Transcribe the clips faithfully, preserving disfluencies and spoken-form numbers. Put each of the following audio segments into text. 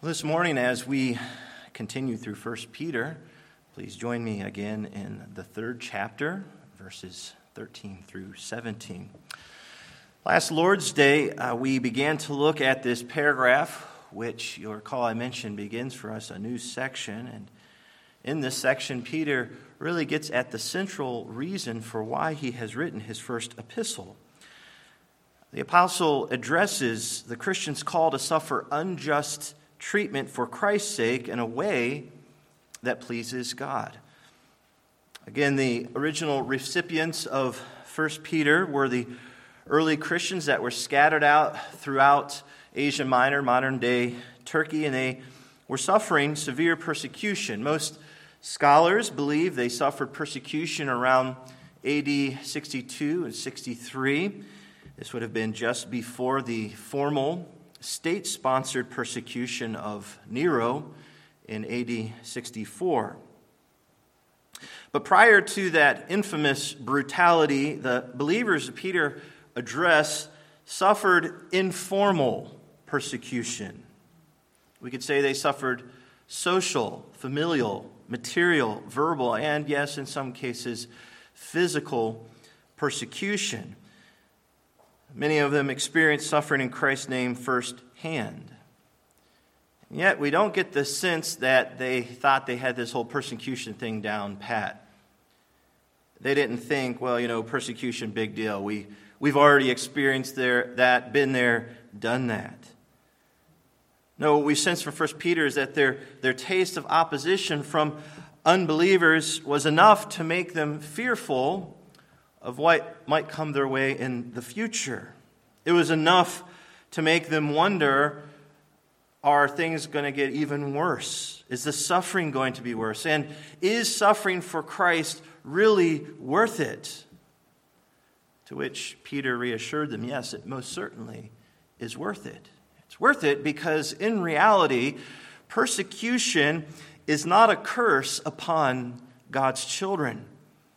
This morning, as we continue through First Peter, please join me again in the third chapter, verses thirteen through seventeen. Last Lord's Day, uh, we began to look at this paragraph, which you'll recall I mentioned begins for us a new section. And in this section, Peter really gets at the central reason for why he has written his first epistle. The apostle addresses the Christian's call to suffer unjust treatment for Christ's sake in a way that pleases God. Again, the original recipients of First Peter were the early Christians that were scattered out throughout Asia Minor, modern-day Turkey, and they were suffering severe persecution. Most scholars believe they suffered persecution around A D sixty-two and sixty-three. This would have been just before the formal state-sponsored persecution of Nero in A D sixty-four. But prior to that infamous brutality, the believers that Peter addressed suffered informal persecution. We could say they suffered social, familial, material, verbal, and yes, in some cases, physical persecution. Many of them experienced suffering in Christ's name firsthand. And yet, we don't get the sense that they thought they had this whole persecution thing down pat. They didn't think, well, you know, persecution, big deal. We, we've already experienced there, that, been there, done that. No, what we sense from First Peter is that their, their taste of opposition from unbelievers was enough to make them fearful of what might come their way in the future. It was enough to make them wonder, are things going to get even worse? Is the suffering going to be worse? And is suffering for Christ really worth it? To which Peter reassured them, yes, it most certainly is worth it. It's worth it because in reality, persecution is not a curse upon God's children.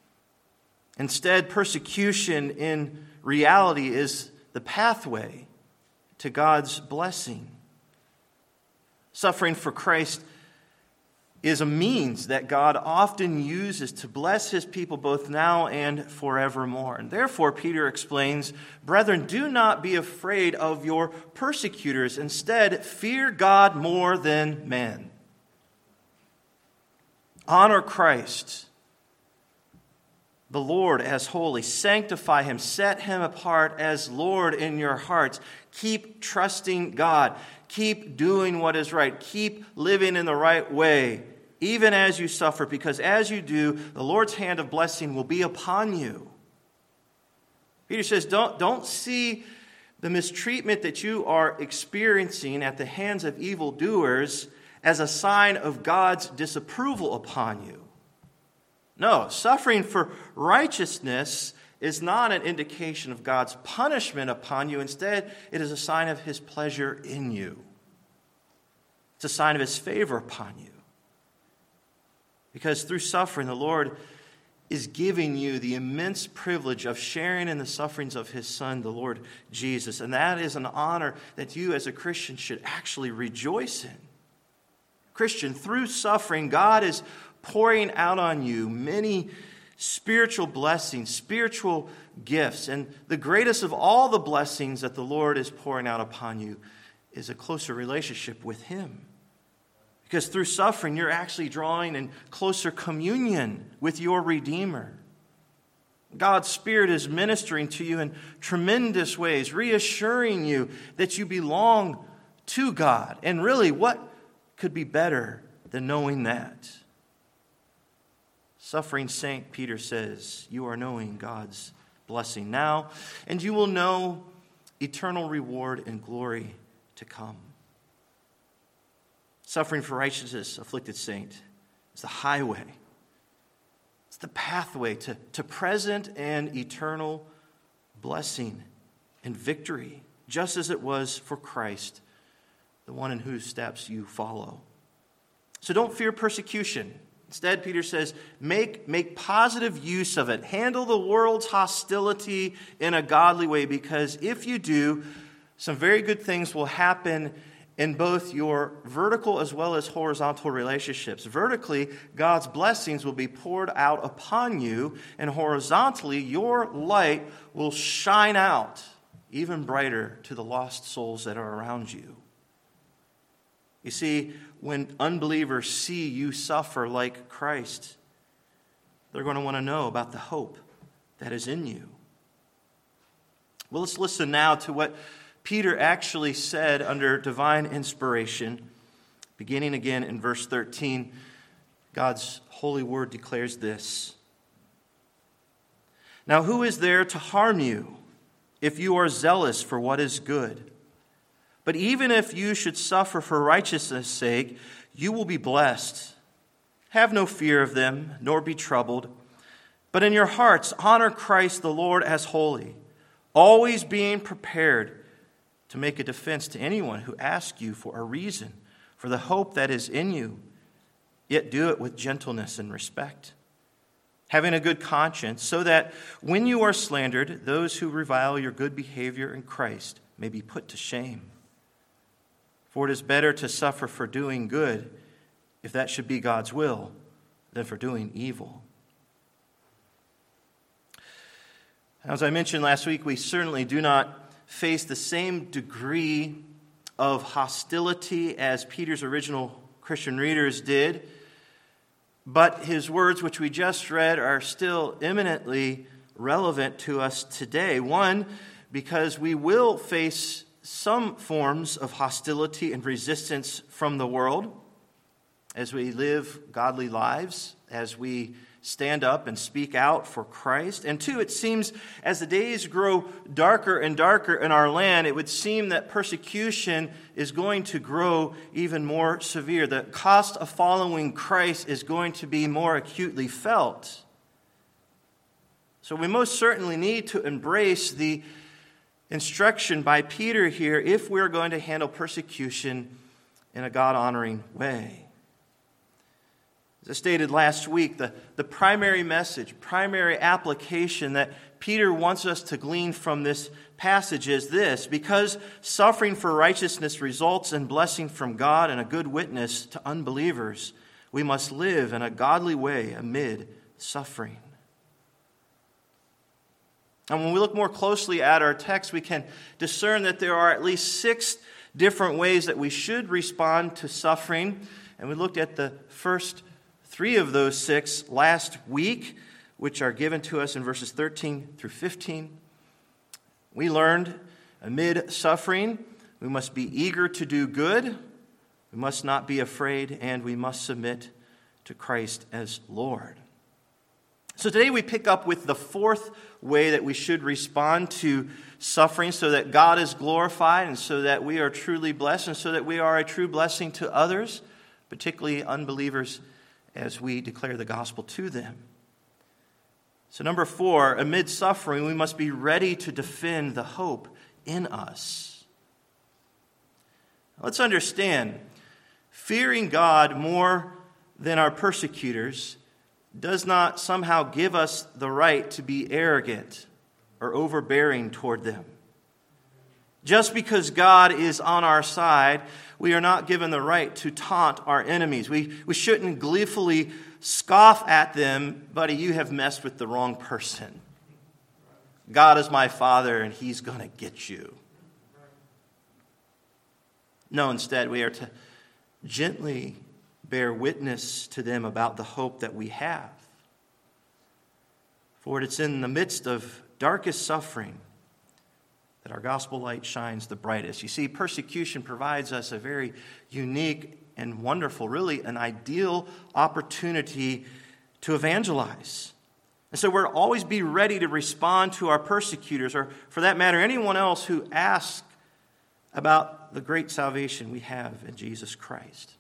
Instead, persecution in reality is the pathway to God's blessing. Suffering for Christ is a means that God often uses to bless his people both now and forevermore. And therefore, Peter explains, brethren, do not be afraid of your persecutors. Instead, fear God more than men. Honor Christ, the Lord, as holy. Sanctify him. Set him apart as Lord in your hearts. Keep trusting God. Keep doing what is right. Keep living in the right way, even as you suffer, because as you do, the Lord's hand of blessing will be upon you. Peter says, don't, don't see the mistreatment that you are experiencing at the hands of evildoers as a sign of God's disapproval upon you. No, suffering for righteousness is not an indication of God's punishment upon you. Instead, it is a sign of his pleasure in you. It's a sign of his favor upon you. Because through suffering, the Lord is giving you the immense privilege of sharing in the sufferings of his Son, the Lord Jesus. And that is an honor that you as a Christian should actually rejoice in. Christian, through suffering, God is pouring out on you many spiritual blessings, spiritual gifts. And the greatest of all the blessings that the Lord is pouring out upon you is a closer relationship with him. Because through suffering, you're actually drawing in closer communion with your Redeemer. God's Spirit is ministering to you in tremendous ways, reassuring you that you belong to God. And really, what could be better than knowing that? Suffering saint, Peter says, you are knowing God's blessing now, and you will know eternal reward and glory to come. Suffering for righteousness, afflicted saint, is the highway. It's the pathway to, to present and eternal blessing and victory, just as it was for Christ, the one in whose steps you follow. So don't fear persecution. Instead, Peter says, make, make positive use of it. Handle the world's hostility in a godly way, because if you do, some very good things will happen in both your vertical as well as horizontal relationships. Vertically, God's blessings will be poured out upon you, and horizontally, your light will shine out even brighter to the lost souls that are around you. You see, when unbelievers see you suffer like Christ, they're going to want to know about the hope that is in you. Well, let's listen now to what Peter actually said under divine inspiration. Beginning again in verse thirteen, God's holy word declares this. Now, who is there to harm you if you are zealous for what is good? But even if you should suffer for righteousness' sake, you will be blessed. Have no fear of them, nor be troubled. But in your hearts, honor Christ the Lord as holy, always being prepared to make a defense to anyone who asks you for a reason for the hope that is in you, yet do it with gentleness and respect, having a good conscience, so that when you are slandered, those who revile your good behavior in Christ may be put to shame. For it is better to suffer for doing good, if that should be God's will, than for doing evil. As I mentioned last week, we certainly do not face the same degree of hostility as Peter's original Christian readers did, but his words, which we just read, are still eminently relevant to us today. One, because we will face some forms of hostility and resistance from the world as we live godly lives, as we stand up and speak out for Christ. And two, it seems as the days grow darker and darker in our land, it would seem that persecution is going to grow even more severe. The cost of following Christ is going to be more acutely felt. So we most certainly need to embrace the instruction by Peter here if we're going to handle persecution in a God-honoring way. As I stated last week, the, the primary message, primary application that Peter wants us to glean from this passage is this: because suffering for righteousness results in blessing from God and a good witness to unbelievers, we must live in a godly way amid suffering. And when we look more closely at our text, we can discern that there are at least six different ways that we should respond to suffering. And we looked at the first three of those six last week, which are given to us in verses thirteen through fifteen. We learned amid suffering, we must be eager to do good, we must not be afraid, and we must submit to Christ as Lord. So today we pick up with the fourth way that we should respond to suffering so that God is glorified and so that we are truly blessed and so that we are a true blessing to others, particularly unbelievers, as we declare the gospel to them. So number four, amid suffering, we must be ready to defend the hope in us. Let's understand, fearing God more than our persecutors does not somehow give us the right to be arrogant or overbearing toward them. Just because God is on our side, we are not given the right to taunt our enemies. We, we shouldn't gleefully scoff at them, buddy, you have messed with the wrong person. God is my Father, and He's going to get you. No, instead, we are to gently bear witness to them about the hope that we have. For it's in the midst of darkest suffering that our gospel light shines the brightest. You see, persecution provides us a very unique and wonderful, really an ideal opportunity to evangelize. And so we're to always be ready to respond to our persecutors, or for that matter, anyone else who asks about the great salvation we have in Jesus Christ.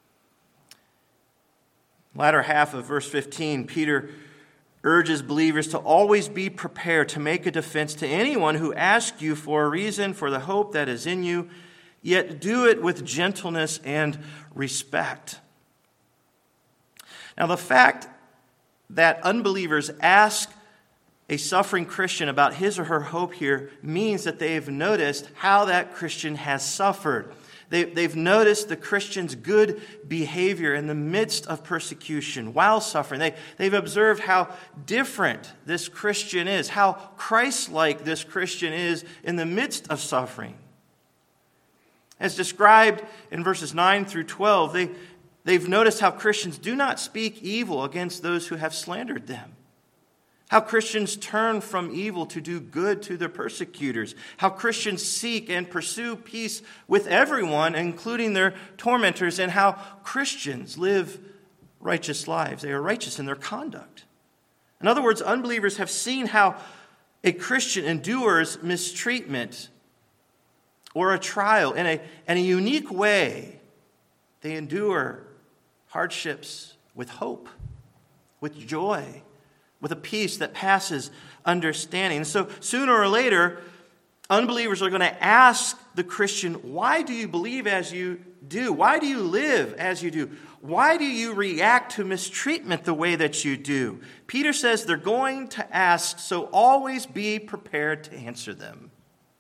Latter half of verse fifteen, Peter urges believers to always be prepared to make a defense to anyone who asks you for a reason for the hope that is in you, yet do it with gentleness and respect. Now, the fact that unbelievers ask a suffering Christian about his or her hope here means that they've noticed how that Christian has suffered. They, they've noticed the Christian's good behavior in the midst of persecution while suffering. They, they've observed how different this Christian is, how Christ-like this Christian is in the midst of suffering. As described in verses nine through twelve, they, they've noticed how Christians do not speak evil against those who have slandered them. How Christians turn from evil to do good to their persecutors. How Christians seek and pursue peace with everyone, including their tormentors. And how Christians live righteous lives. They are righteous in their conduct. In other words, unbelievers have seen how a Christian endures mistreatment or a trial in a, in a unique way. They endure hardships with hope, with joy, with a peace that passes understanding. So sooner or later, unbelievers are going to ask the Christian, why do you believe as you do? Why do you live as you do? Why do you react to mistreatment the way that you do? Peter says they're going to ask, so always be prepared to answer them.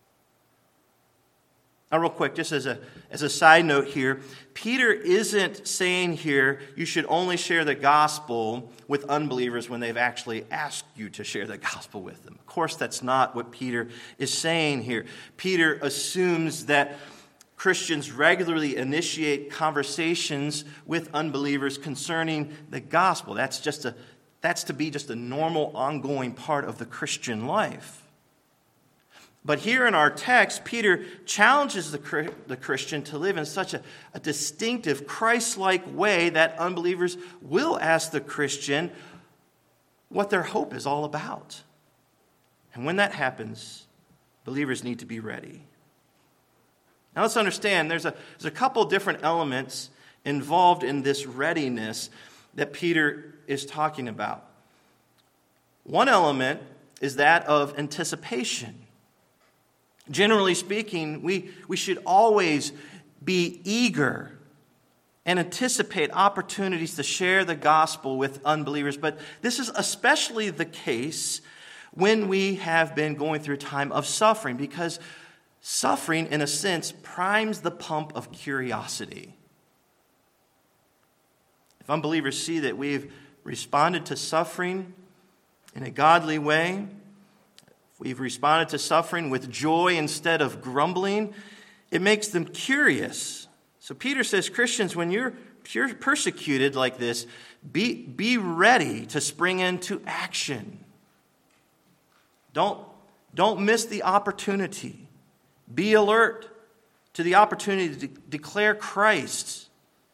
Now, real quick, just as a, as a side note here, Peter isn't saying here you should only share the gospel with unbelievers when they've actually asked you to share the gospel with them. Of course, that's not what Peter is saying here. Peter assumes that Christians regularly initiate conversations with unbelievers concerning the gospel. That's just a, that's to be just a normal, ongoing part of the Christian life. But here in our text, Peter challenges the, the Christian to live in such a, a distinctive, Christ-like way that unbelievers will ask the Christian what their hope is all about. And when that happens, believers need to be ready. Now let's understand, there's a, there's a couple different elements involved in this readiness that Peter is talking about. One element is that of anticipation. Generally speaking, we, we should always be eager and anticipate opportunities to share the gospel with unbelievers. But this is especially the case when we have been going through a time of suffering, because suffering, in a sense, primes the pump of curiosity. If unbelievers see that we've responded to suffering in a godly way, we've responded to suffering with joy instead of grumbling, it makes them curious. So Peter says, Christians, when you're persecuted like this, be, be ready to spring into action. Don't, don't miss the opportunity. Be alert to the opportunity to de- declare Christ.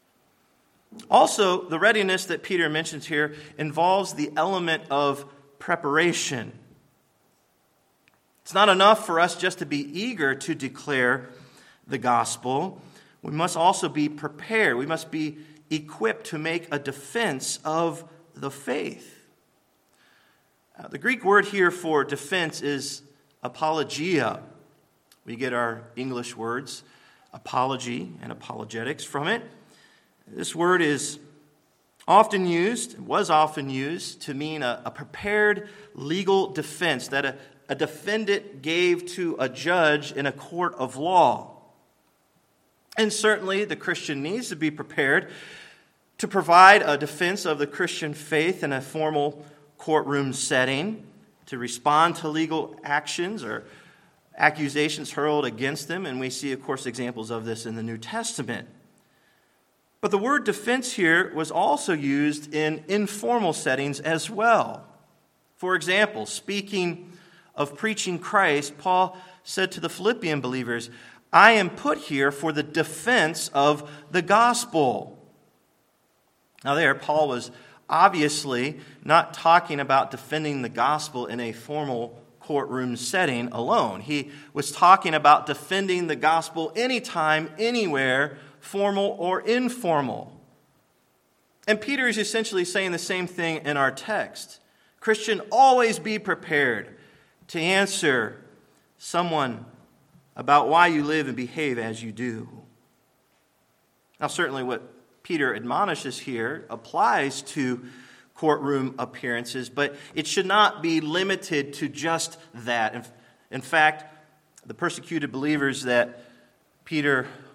Also, the readiness that Peter mentions here involves the element of preparation. It's not enough for us just to be eager to declare the gospel. We must also be prepared. We must be equipped to make a defense of the faith. Uh, the Greek word here for defense is apologia. We get our English words, apology and apologetics, from it. This word is often used, was often used, to mean a, a prepared legal defense that a a defendant gave to a judge in a court of law. And certainly the Christian needs to be prepared to provide a defense of the Christian faith in a formal courtroom setting, to respond to legal actions or accusations hurled against them. And we see, of course, examples of this in the New Testament. But the word defense here was also used in informal settings as well. For example, speaking of preaching Christ, Paul said to the Philippian believers, I am put here for the defense of the gospel. Now there, Paul was obviously not talking about defending the gospel in a formal courtroom setting alone. He was talking about defending the gospel anytime, anywhere, formal or informal. And Peter is essentially saying the same thing in our text. Christian, always be prepared to answer someone about why you live and behave as you do. Now, certainly what Peter admonishes here applies to courtroom appearances, but it should not be limited to just that. In fact, the persecuted believers that Peter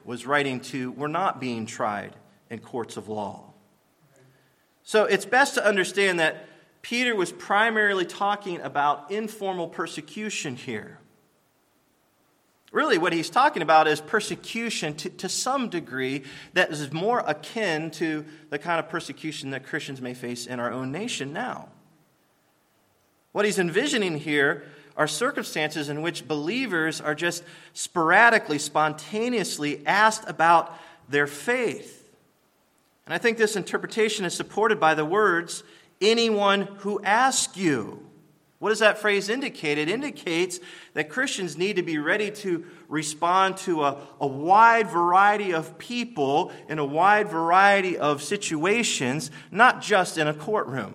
was writing to were not being tried in courts of law. So it's best to understand that Peter was primarily talking about informal persecution here. Really, what he's talking about is persecution to, to some degree that is more akin to the kind of persecution that Christians may face in our own nation now. What he's envisioning here are circumstances in which believers are just sporadically, spontaneously asked about their faith. And I think this interpretation is supported by the words, anyone who asks you. What does that phrase indicate? It indicates that Christians need to be ready to respond to a, a wide variety of people in a wide variety of situations, not just in a courtroom.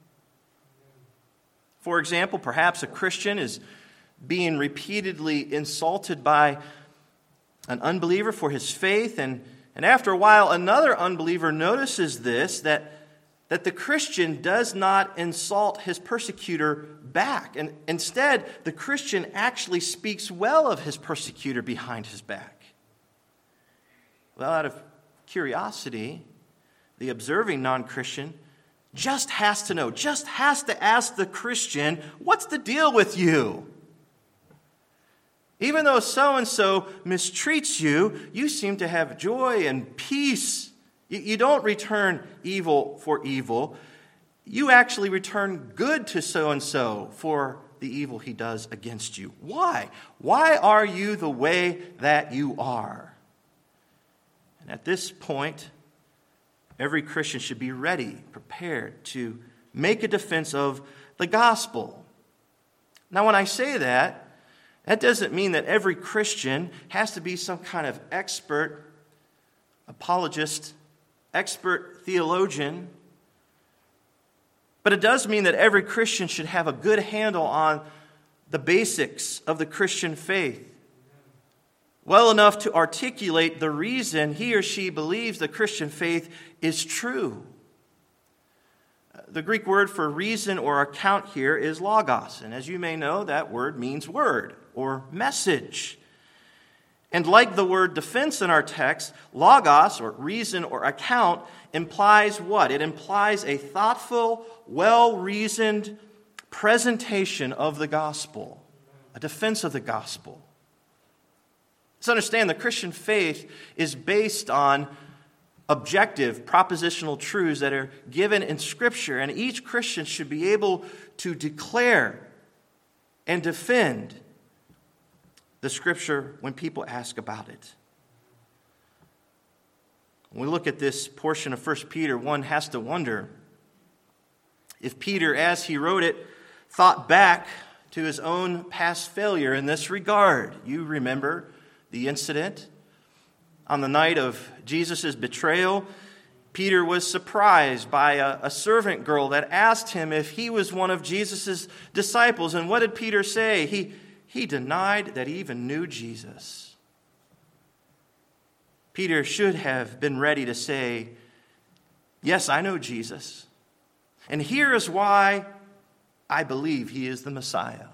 For example, perhaps a Christian is being repeatedly insulted by an unbeliever for his faith, and, and after a while, another unbeliever notices this, that, that the Christian does not insult his persecutor back. And instead, the Christian actually speaks well of his persecutor behind his back. Well, out of curiosity, the observing non-Christian just has to know, just has to ask the Christian, what's the deal with you? Even though so-and-so mistreats you, you seem to have joy and peace. You, you don't return evil for evil. You actually return good to so-and-so for the evil he does against you. Why? Why are you the way that you are? And at this point, every Christian should be ready, prepared to make a defense of the gospel. Now, when I say that, that doesn't mean that every Christian has to be some kind of expert apologist, expert theologian. But it does mean that every Christian should have a good handle on the basics of the Christian faith, well enough to articulate the reason he or she believes the Christian faith is true. The Greek word for reason or account here is logos, and as you may know, that word means word or message. And like the word defense in our text, logos, or reason or account, implies what? It implies a thoughtful, well-reasoned presentation of the gospel, a defense of the gospel. Let's understand the Christian faith is based on objective, propositional truths that are given in Scripture, and each Christian should be able to declare and defend the Scripture when people ask about it. When we look at this portion of First Peter, one has to wonder if Peter, as he wrote it, thought back to his own past failure in this regard. You remember the incident on the night of Jesus' betrayal. Peter was surprised by a, a servant girl that asked him if he was one of Jesus' disciples. And what did Peter say? He, he denied that he even knew Jesus. Peter should have been ready to say, yes, I know Jesus. And here is why I believe he is the Messiah.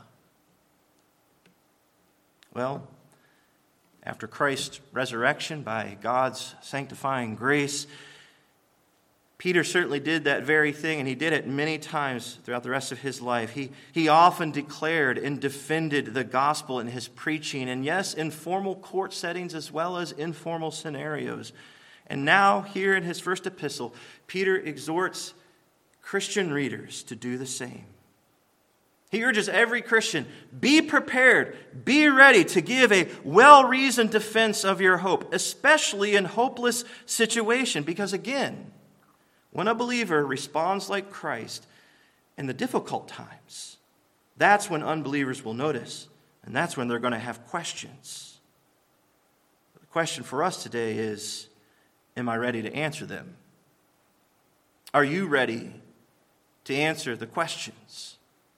Well, after Christ's resurrection by God's sanctifying grace, Peter certainly did that very thing, and he did it many times throughout the rest of his life. He, he often declared and defended the gospel in his preaching, and yes, in formal court settings as well as informal scenarios. And now, here in his first epistle, Peter exhorts Christian readers to do the same. He urges every Christian, be prepared, be ready to give a well-reasoned defense of your hope, especially in hopeless situation. Because again, when a believer responds like Christ in the difficult times, that's when unbelievers will notice, and that's when they're going to have questions. The question for us today is, am I ready to answer them? Are you ready to answer the questions?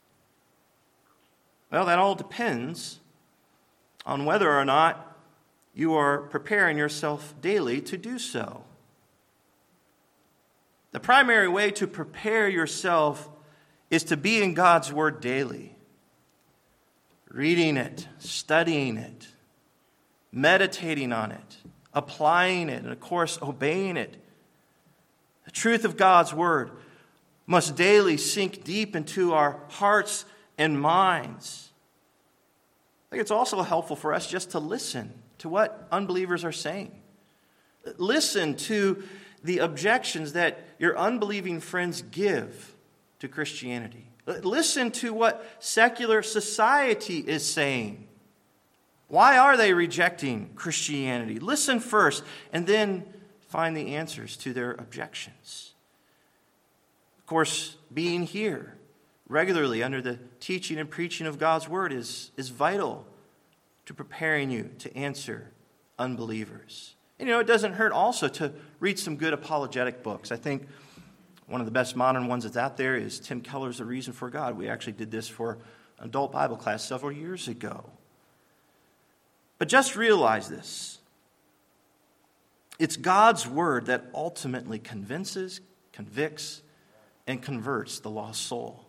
Well, that all depends on whether or not you are preparing yourself daily to do so. The primary way to prepare yourself is to be in God's Word daily, reading it, studying it, meditating on it, applying it, and of course, obeying it. The truth of God's word must daily sink deep into our hearts and minds. I think it's also helpful for us just to listen to what unbelievers are saying. Listen to the objections that your unbelieving friends give to Christianity. Listen to what secular society is saying. Why are they rejecting Christianity? Listen first, and then find the answers to their objections. Of course, being here regularly under the teaching and preaching of God's word is, is vital to preparing you to answer unbelievers. And you know, it doesn't hurt also to read some good apologetic books. I think one of the best modern ones that's out there is Tim Keller's The Reason for God. We actually did this for an adult Bible class several years ago. But just realize this. It's God's word that ultimately convinces, convicts, and converts the lost soul.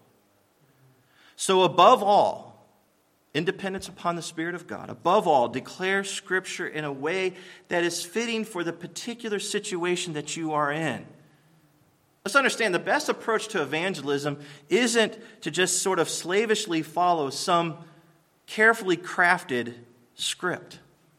So above all, independence upon the Spirit of God, above all, declare Scripture in a way that is fitting for the particular situation that you are in. Let's understand the best approach to evangelism isn't to just sort of slavishly follow some carefully crafted script.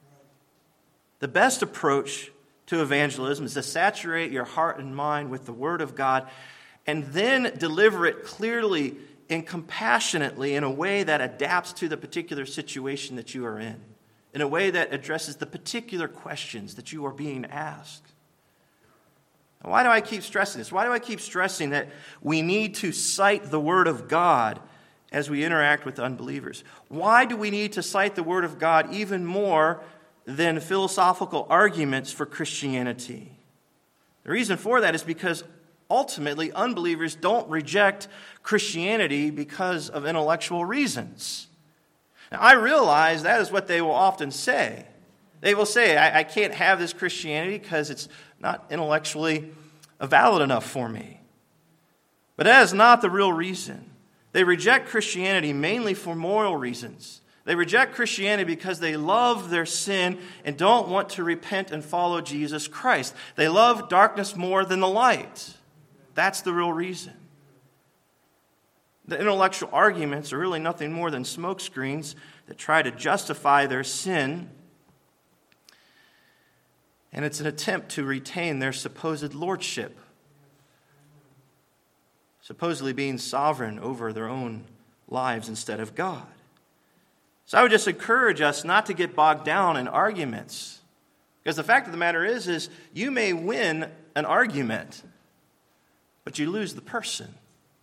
The best approach to evangelism is to saturate your heart and mind with the Word of God and then deliver it clearly and compassionately in a way that adapts to the particular situation that you are in, in a way that addresses the particular questions that you are being asked. Why do I keep stressing this? Why do I keep stressing that we need to cite the Word of God as we interact with unbelievers? Why do we need to cite the Word of God even more than philosophical arguments for Christianity? The reason for that is because ultimately unbelievers don't reject Christianity because of intellectual reasons. Now, I realize that is what they will often say. They will say, I, I can't have this Christianity because it's not intellectually valid enough for me. But that is not the real reason. They reject Christianity mainly for moral reasons. They reject Christianity because they love their sin and don't want to repent and follow Jesus Christ. They love darkness more than the light. That's the real reason. The intellectual arguments are really nothing more than smokescreens that try to justify their sin. And it's an attempt to retain their supposed lordship, supposedly being sovereign over their own lives instead of God. So I would just encourage us not to get bogged down in arguments. Because the fact of the matter is, is you may win an argument, but you lose the person.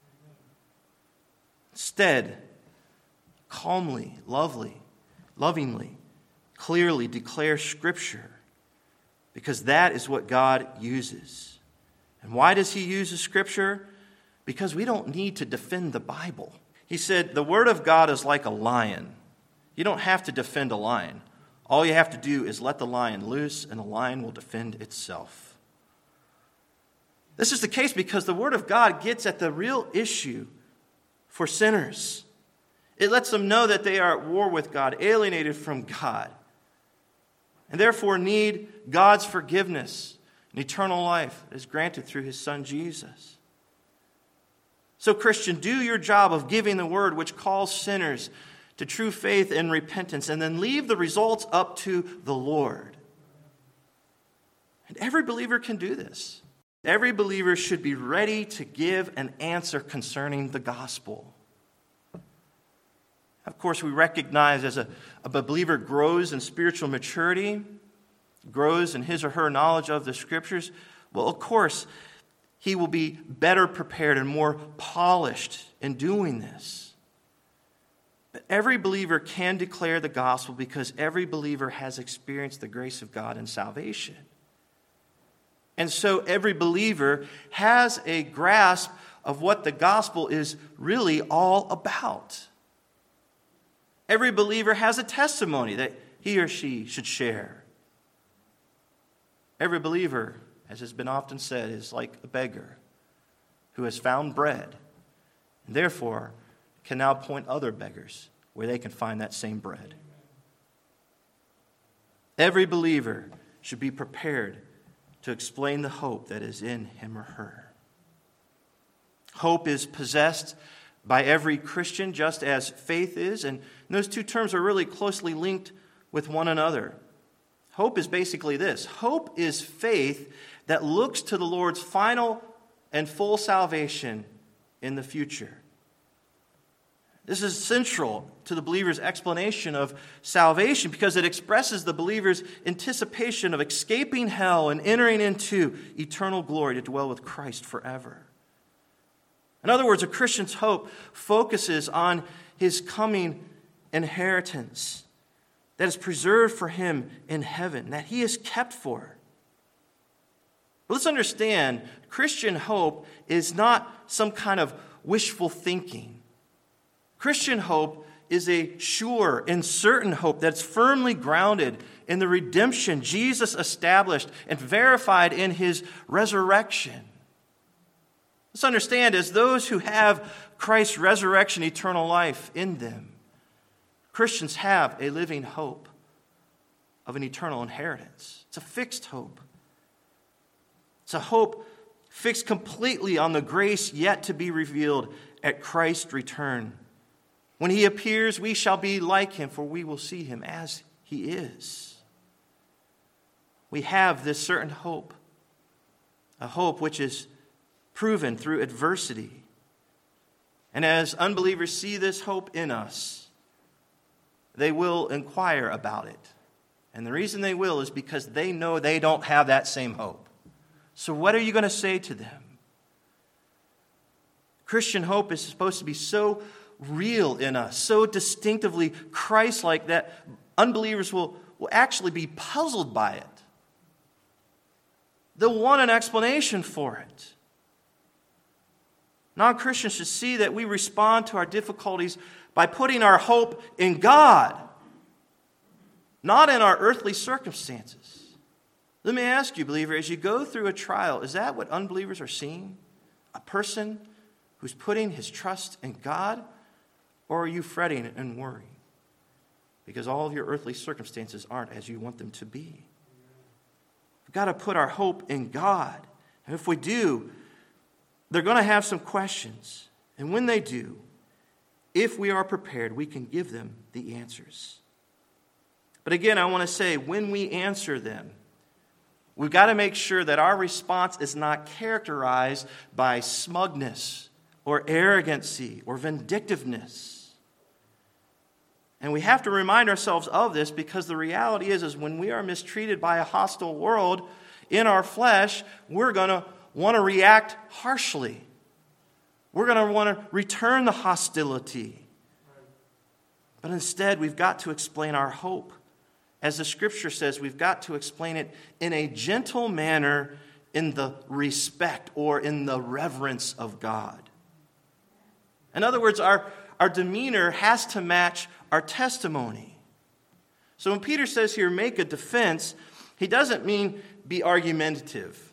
Instead, calmly, lovely, lovingly, clearly declare Scripture, because that is what God uses. And why does He use the Scripture? Because we don't need to defend the Bible. He said, the Word of God is like a lion. You don't have to defend a lion. All you have to do is let the lion loose, and the lion will defend itself. This is the case because the Word of God gets at the real issue for sinners. It lets them know that they are at war with God, alienated from God, and therefore need God's forgiveness and eternal life that is granted through His Son Jesus. So, Christian, do your job of giving the Word which calls sinners to true faith and repentance, and then leave the results up to the Lord. And every believer can do this. Every believer should be ready to give an answer concerning the gospel. Of course, we recognize as a, a believer grows in spiritual maturity, grows in his or her knowledge of the Scriptures, well, of course, he will be better prepared and more polished in doing this. But every believer can declare the gospel because every believer has experienced the grace of God in salvation. And so every believer has a grasp of what the gospel is really all about. Every believer has a testimony that he or she should share. Every believer, as has been often said, is like a beggar who has found bread and therefore can now point other beggars where they can find that same bread. Every believer should be prepared to explain the hope that is in him or her. Hope is possessed by every Christian, just as faith is, and those two terms are really closely linked with one another. Hope is basically this. Hope is faith that looks to the Lord's final and full salvation in the future. This is central to the believer's explanation of salvation because it expresses the believer's anticipation of escaping hell and entering into eternal glory to dwell with Christ forever. In other words, a Christian's hope focuses on his coming inheritance that is preserved for him in heaven, that he is kept for. But let's understand, Christian hope is not some kind of wishful thinking. Christian hope is a sure and certain hope that's firmly grounded in the redemption Jesus established and verified in his resurrection. Let's understand, as those who have Christ's resurrection, eternal life in them, Christians have a living hope of an eternal inheritance. It's a fixed hope. It's a hope fixed completely on the grace yet to be revealed at Christ's return. When he appears, we shall be like him, for we will see him as he is. We have this certain hope, a hope which is proven through adversity. And as unbelievers see this hope in us, they will inquire about it. And the reason they will is because they know they don't have that same hope. So what are you going to say to them? Christian hope is supposed to be so real in us, so distinctively Christ-like that unbelievers will, will actually be puzzled by it. They'll want an explanation for it. Non-Christians should see that we respond to our difficulties by putting our hope in God, not in our earthly circumstances. Let me ask you, believer, as you go through a trial, is that what unbelievers are seeing? A person who's putting his trust in God? Or are you fretting and worrying because all of your earthly circumstances aren't as you want them to be? We've got to put our hope in God. And if we do, they're going to have some questions. And when they do, if we are prepared, we can give them the answers. But again, I want to say, when we answer them, we've got to make sure that our response is not characterized by smugness or arrogancy or vindictiveness. And we have to remind ourselves of this because the reality is, is when we are mistreated by a hostile world in our flesh, we're going to want to react harshly. We're going to want to return the hostility. But instead, we've got to explain our hope. As the scripture says, we've got to explain it in a gentle manner, in the respect or in the reverence of God. In other words, our, our demeanor has to match our testimony. So when Peter says here, make a defense, he doesn't mean be argumentative,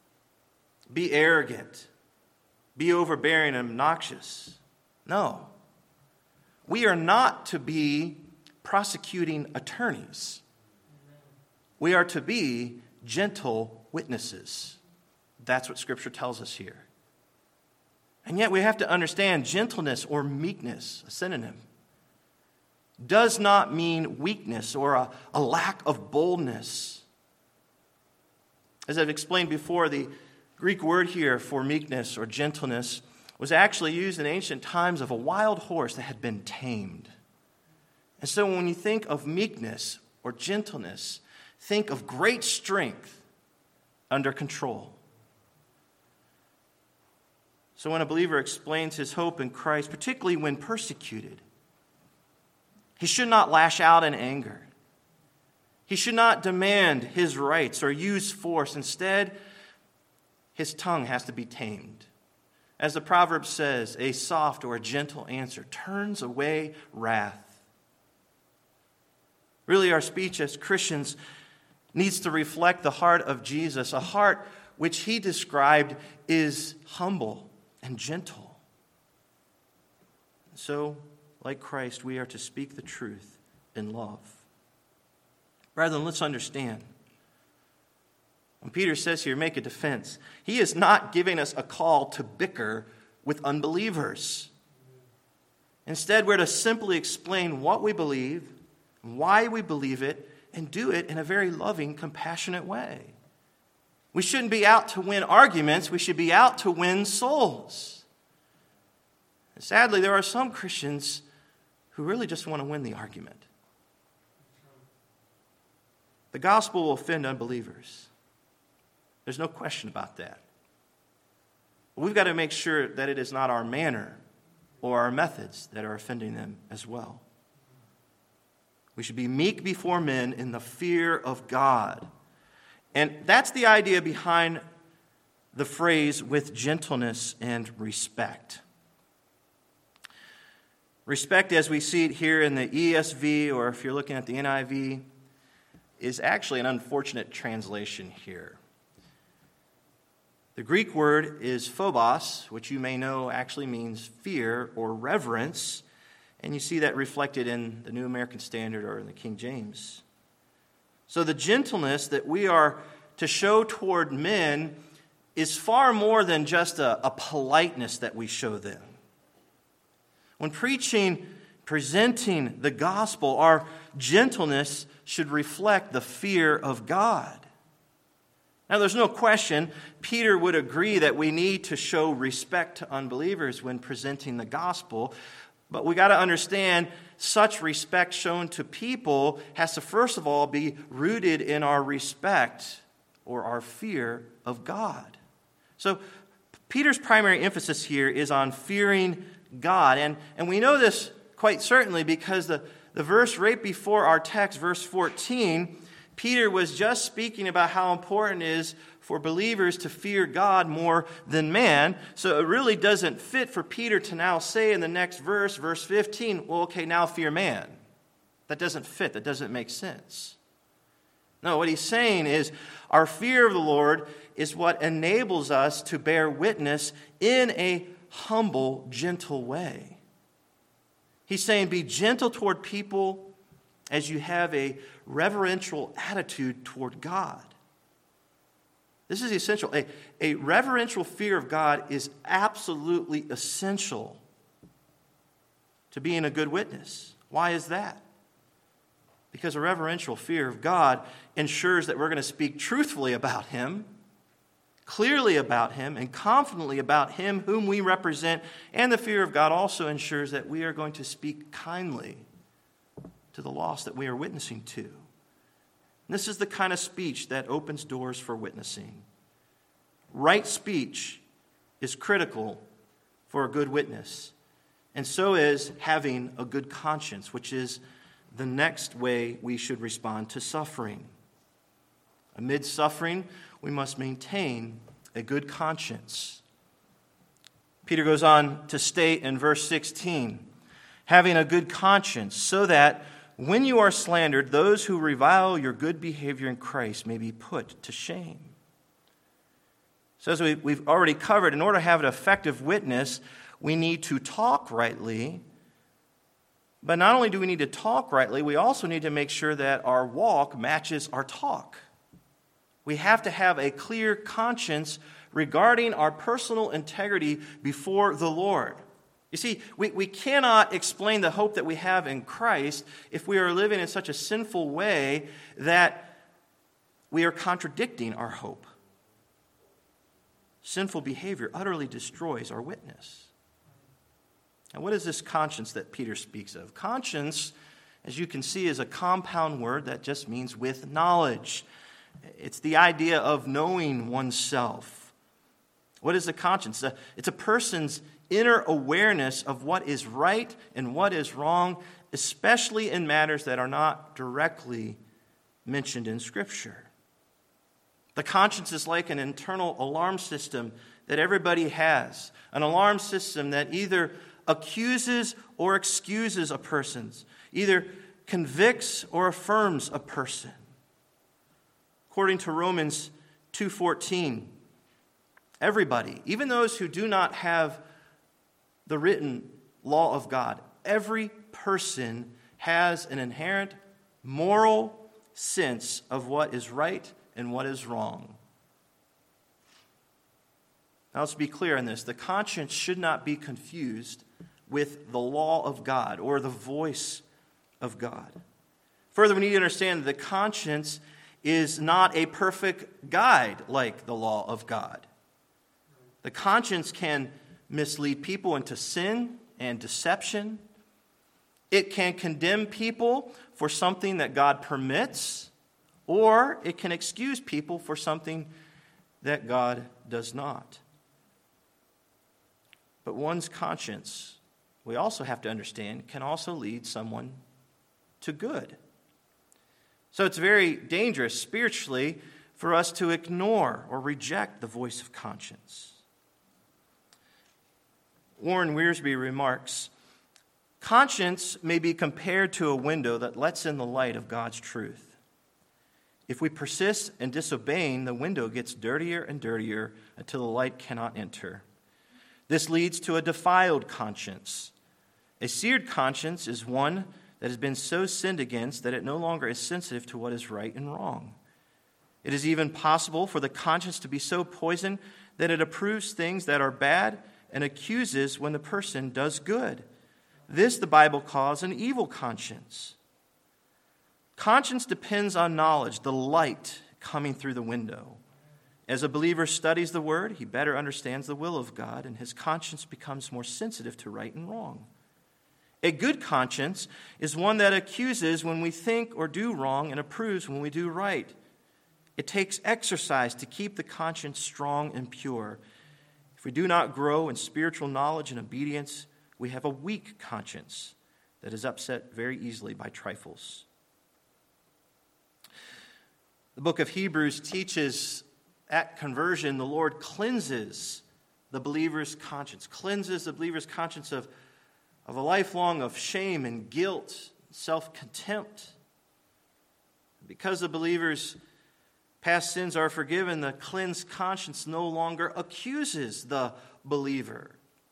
be arrogant, be overbearing and obnoxious. No. We are not to be prosecuting attorneys. We are to be gentle witnesses. That's what Scripture tells us here. And yet we have to understand gentleness or meekness, a synonym, does not mean weakness or a, a lack of boldness. As I've explained before, the Greek word here for meekness or gentleness was actually used in ancient times of a wild horse that had been tamed. And so when you think of meekness or gentleness, think of great strength under control. So when a believer explains his hope in Christ, particularly when persecuted, he should not lash out in anger. He should not demand his rights or use force. Instead, his tongue has to be tamed. As the proverb says, a soft or a gentle answer turns away wrath. Really, our speech as Christians needs to reflect the heart of Jesus, a heart which he described is humble and gentle. So, like Christ, we are to speak the truth in love. Brethren, let's understand. When Peter says here, make a defense, he is not giving us a call to bicker with unbelievers. Instead, we're to simply explain what we believe, why we believe it, and do it in a very loving, compassionate way. We shouldn't be out to win arguments. We should be out to win souls. And sadly, there are some Christians who really just want to win the argument. The gospel will offend unbelievers. There's no question about that. We've got to make sure that it is not our manner or our methods that are offending them as well. We should be meek before men in the fear of God. And that's the idea behind the phrase with gentleness and respect. Respect, as we see it here in the E S V, or if you're looking at the N I V, is actually an unfortunate translation here. The Greek word is phobos, which you may know actually means fear or reverence. And you see that reflected in the New American Standard or in the King James. So the gentleness that we are to show toward men is far more than just a, a politeness that we show them. When preaching, presenting the gospel, our gentleness should reflect the fear of God. Now, there's no question, Peter would agree that we need to show respect to unbelievers when presenting the gospel. But we got to understand, such respect shown to people has to first of all be rooted in our respect or our fear of God. So Peter's primary emphasis here is on fearing God. And, and we know this quite certainly because the, the verse right before our text, verse fourteen, Peter was just speaking about how important it is for believers to fear God more than man. So it really doesn't fit for Peter to now say in the next verse, verse fifteen, well, okay, now fear man. That doesn't fit. That doesn't make sense. No, what he's saying is our fear of the Lord is what enables us to bear witness in a humble, gentle way. He's saying be gentle toward people as you have a reverential attitude toward God. This is essential. A, a reverential fear of God is absolutely essential to being a good witness. Why is that? Because a reverential fear of God ensures that we're going to speak truthfully about Him, clearly about Him, and confidently about Him whom we represent. And the fear of God also ensures that we are going to speak kindly to the lost that we are witnessing to. And this is the kind of speech that opens doors for witnessing. Right speech is critical for a good witness, and so is having a good conscience, which is the next way we should respond to suffering. Amid suffering, we must maintain a good conscience. Peter goes on to state in verse sixteen, having a good conscience, so that when you are slandered, those who revile your good behavior in Christ may be put to shame. So as we, we've already covered, in order to have an effective witness, we need to talk rightly. But not only do we need to talk rightly, we also need to make sure that our walk matches our talk. We have to have a clear conscience regarding our personal integrity before the Lord. You see, we, we cannot explain the hope that we have in Christ if we are living in such a sinful way that we are contradicting our hope. Sinful behavior utterly destroys our witness. And what is this conscience that Peter speaks of? Conscience, as you can see, is a compound word that just means with knowledge. It's the idea of knowing oneself. What is a conscience? It's a person's inner awareness of what is right and what is wrong, especially in matters that are not directly mentioned in Scripture. The conscience is like an internal alarm system that everybody has, an alarm system that either accuses or excuses a person, either convicts or affirms a person. According to Romans two fourteen, everybody, even those who do not have the written law of God, every person has an inherent moral sense of what is right and what is wrong. Now let's be clear on this. The conscience should not be confused with the law of God or the voice of God. Further, we need to understand that the conscience is not a perfect guide like the law of God. The conscience can mislead people into sin and deception. It can condemn people for something that God permits, or it can excuse people for something that God does not. But one's conscience, we also have to understand, can also lead someone to good. So it's very dangerous spiritually for us to ignore or reject the voice of conscience. Warren Wiersbe remarks, conscience may be compared to a window that lets in the light of God's truth. If we persist in disobeying, the window gets dirtier and dirtier until the light cannot enter. This leads to a defiled conscience. A seared conscience is one that has been so sinned against that it no longer is sensitive to what is right and wrong. It is even possible for the conscience to be so poisoned that it approves things that are bad and accuses when the person does good. This the Bible calls an evil conscience. Conscience depends on knowledge, the light coming through the window. As a believer studies the Word, he better understands the will of God, and his conscience becomes more sensitive to right and wrong. A good conscience is one that accuses when we think or do wrong and approves when we do right. It takes exercise to keep the conscience strong and pure. If we do not grow in spiritual knowledge and obedience, we have a weak conscience that is upset very easily by trifles. The book of Hebrews teaches at conversion, the Lord cleanses the believer's conscience, cleanses the believer's conscience of, of a lifelong of shame and guilt, self-contempt. Because the believer's past sins are forgiven, the cleansed conscience no longer accuses the believer.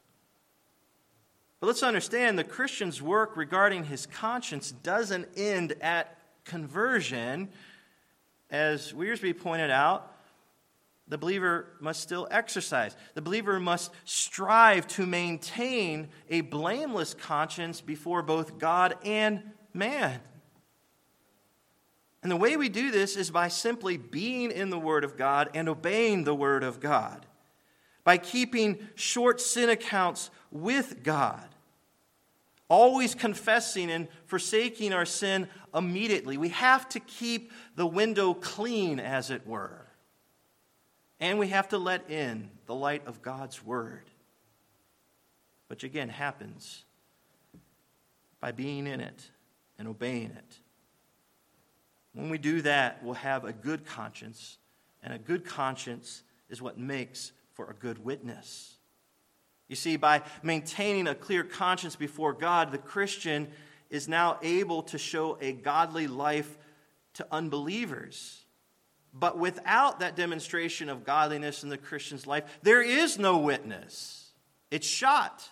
But let's understand, the Christian's work regarding his conscience doesn't end at conversion. As Wiersbe pointed out, the believer must still exercise. The believer must strive to maintain a blameless conscience before both God and man. And the way we do this is by simply being in the Word of God and obeying the Word of God. By keeping short sin accounts with God. Always confessing and forsaking our sin immediately. We have to keep the window clean, as it were. And we have to let in the light of God's Word. Which again happens by being in it and obeying it. When we do that, we'll have a good conscience. And a good conscience is what makes for a good witness. You see, by maintaining a clear conscience before God, the Christian is now able to show a godly life to unbelievers. But without that demonstration of godliness in the Christian's life, there is no witness. It's shot.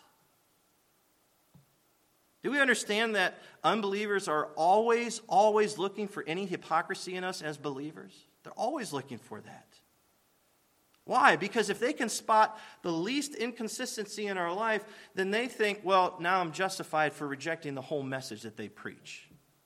Do we understand that unbelievers are always, always looking for any hypocrisy in us as believers? They're always looking for that. Why? Because if they can spot the least inconsistency in our life, then they think, well, now I'm justified for rejecting the whole message that they preach.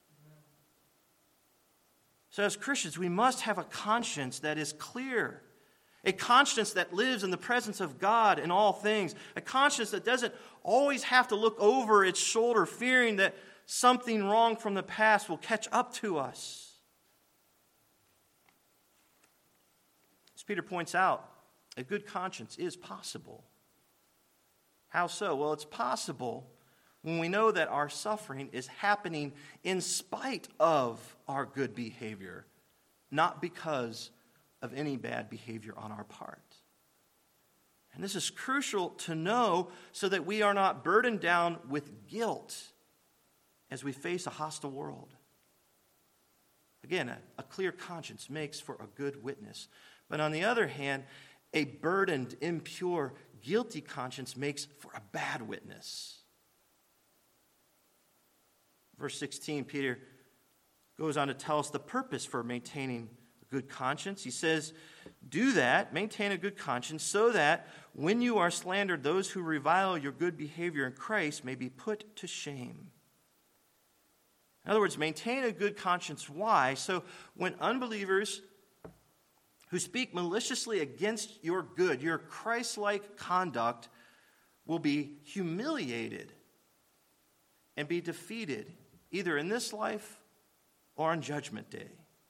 So as Christians, we must have a conscience that is clear. A conscience that lives in the presence of God in all things. A conscience that doesn't always have to look over its shoulder, fearing that something wrong from the past will catch up to us. As Peter points out, a good conscience is possible. How so? Well, it's possible when we know that our suffering is happening in spite of our good behavior, not because of any bad behavior on our part. And this is crucial to know so that we are not burdened down with guilt as we face a hostile world. Again, a, a clear conscience makes for a good witness. But on the other hand, a burdened, impure, guilty conscience makes for a bad witness. Verse sixteen, Peter goes on to tell us the purpose for maintaining a good conscience. He says, Do that, maintain a good conscience, so that when you are slandered, those who revile your good behavior in Christ may be put to shame. In other words, maintain a good conscience. Why? So when unbelievers who speak maliciously against your good, your Christ-like conduct, will be humiliated and be defeated, either in this life or on Judgment Day.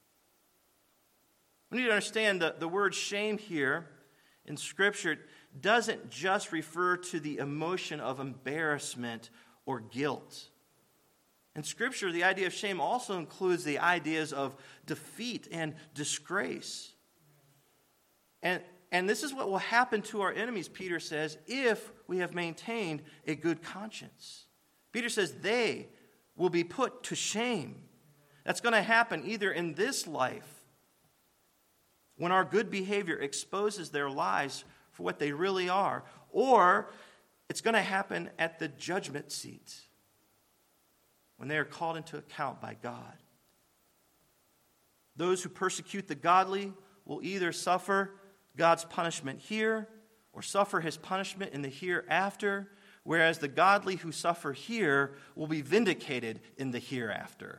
We need to understand that the word shame here in Scripture doesn't just refer to the emotion of embarrassment or guilt. In Scripture, the idea of shame also includes the ideas of defeat and disgrace. And, and this is what will happen to our enemies, Peter says, if we have maintained a good conscience. Peter says they will be put to shame. That's going to happen either in this life, when our good behavior exposes their lives for what they really are, or it's going to happen at the judgment seat, when they are called into account by God. Those who persecute the godly will either suffer God's punishment here or suffer his punishment in the hereafter, whereas the godly who suffer here will be vindicated in the hereafter.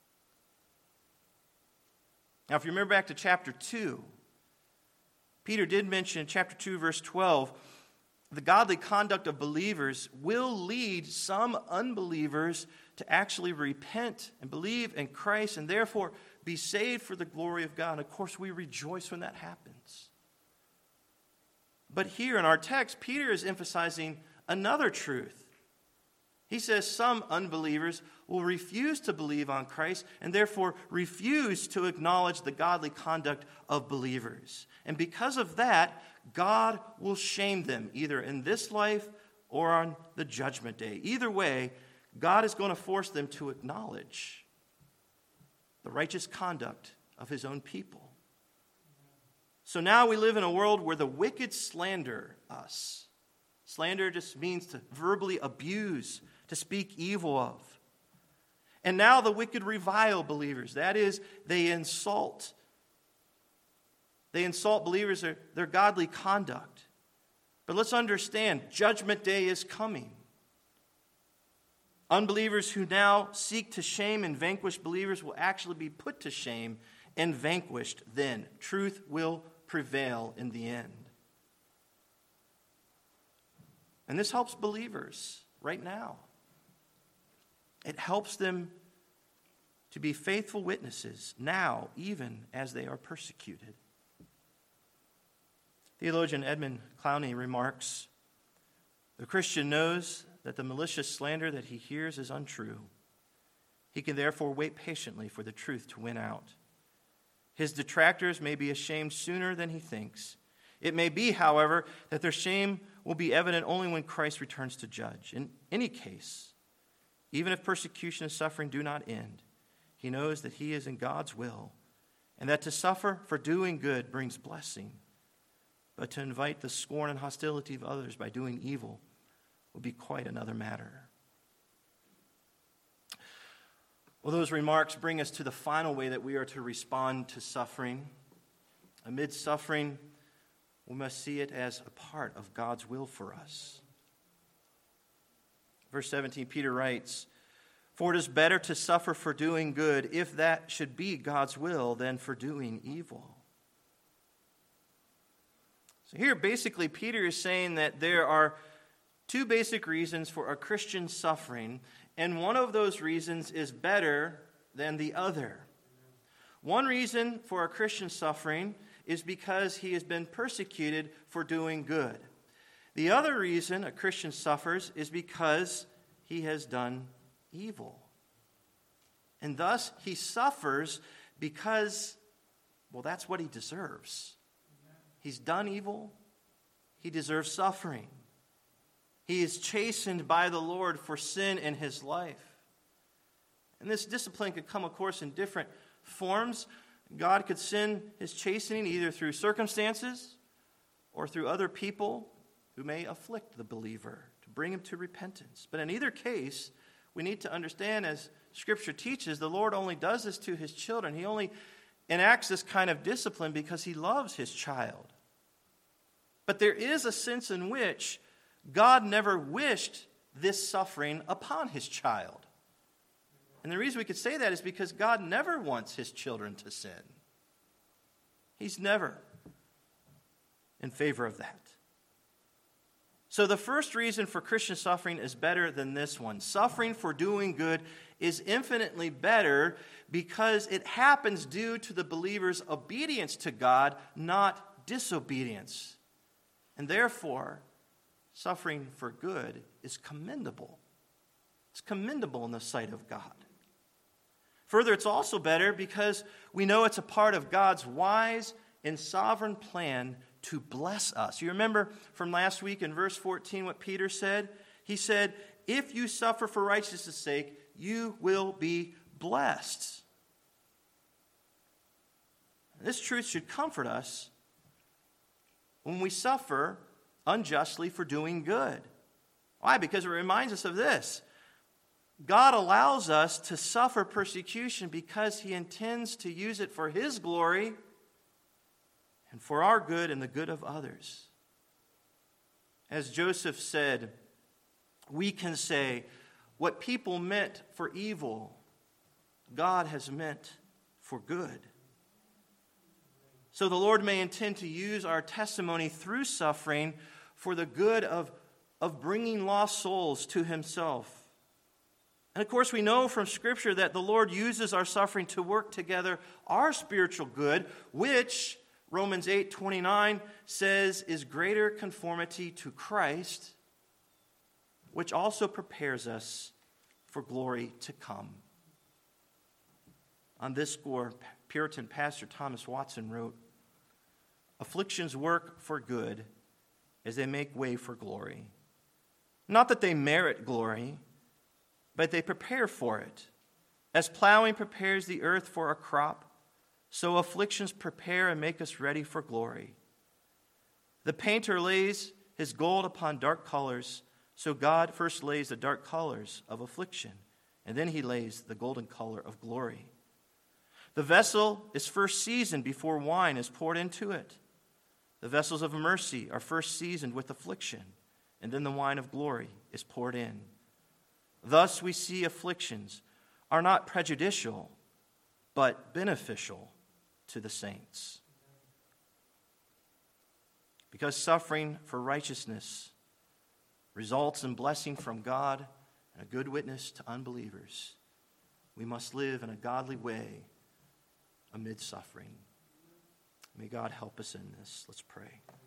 Now, if you remember back to chapter two, Peter did mention in chapter two, verse twelve, the godly conduct of believers will lead some unbelievers to actually repent and believe in Christ and therefore be saved for the glory of God. And of course, we rejoice when that happens. But here in our text, Peter is emphasizing another truth. He says some unbelievers will refuse to believe on Christ and therefore refuse to acknowledge the godly conduct of believers. And because of that, God will shame them either in this life or on the judgment day. Either way, God is going to force them to acknowledge the righteous conduct of his own people. So now we live in a world where the wicked slander us. Slander just means to verbally abuse, to speak evil of. And now the wicked revile believers. That is, they insult. They insult believers, their, their godly conduct. But let's understand, Judgment Day is coming. Unbelievers who now seek to shame and vanquish believers will actually be put to shame and vanquished then. Truth will prevail in the end. And this helps believers right now. It helps them to be faithful witnesses now, even as they are persecuted. Theologian Edmund Clowney remarks, "The Christian knows that the malicious slander that he hears is untrue. He can therefore wait patiently for the truth to win out. His detractors may be ashamed sooner than he thinks. It may be, however, that their shame will be evident only when Christ returns to judge. In any case, even if persecution and suffering do not end, he knows that he is in God's will, and that to suffer for doing good brings blessing. But to invite the scorn and hostility of others by doing evil will be quite another matter." Well, those remarks bring us to the final way that we are to respond to suffering. Amid suffering, we must see it as a part of God's will for us. Verse seventeen, Peter writes, "For it is better to suffer for doing good, if that should be God's will, than for doing evil." So here, basically, Peter is saying that there are two basic reasons for a Christian suffering, and one of those reasons is better than the other. One reason for a Christian suffering is because he has been persecuted for doing good. The other reason a Christian suffers is because he has done evil. And thus, he suffers because, well, that's what he deserves. He's done evil. He deserves suffering. He is chastened by the Lord for sin in his life. And this discipline could come, of course, in different forms. God could send his chastening either through circumstances or through other people who may afflict the believer to bring him to repentance. But in either case, we need to understand, as Scripture teaches, the Lord only does this to his children. He only enacts this kind of discipline because he loves his child. But there is a sense in which God never wished this suffering upon his child. And the reason we could say that is because God never wants his children to sin. He's never in favor of that. So the first reason for Christian suffering is better than this one. Suffering for doing good is infinitely better because it happens due to the believer's obedience to God, not disobedience. And therefore, suffering for good is commendable. It's commendable in the sight of God. Further, it's also better because we know it's a part of God's wise and sovereign plan to bless us. You remember from last week in verse fourteen what Peter said? He said, if you suffer for righteousness' sake, you will be blessed. This truth should comfort us when we suffer unjustly for doing good. Why? Because it reminds us of this. God allows us to suffer persecution because he intends to use it for his glory and for our good and the good of others. As Joseph said, we can say, what people meant for evil, God has meant for good. So the Lord may intend to use our testimony through suffering for the good of, of bringing lost souls to himself. And of course, we know from Scripture that the Lord uses our suffering to work together our spiritual good, which Romans eight twenty-nine says is greater conformity to Christ, which also prepares us for glory to come. On this score, Puritan pastor Thomas Watson wrote, afflictions work for good as they make way for glory. Not that they merit glory, but they prepare for it. As plowing prepares the earth for a crop, so afflictions prepare and make us ready for glory. The painter lays his gold upon dark colors, so God first lays the dark colors of affliction, and then he lays the golden color of glory. The vessel is first seasoned before wine is poured into it. The vessels of mercy are first seasoned with affliction, and then the wine of glory is poured in. Thus we see afflictions are not prejudicial, but beneficial to the saints. Because suffering for righteousness results in blessing from God and a good witness to unbelievers, we must live in a godly way amid suffering. May God help us in this. Let's pray.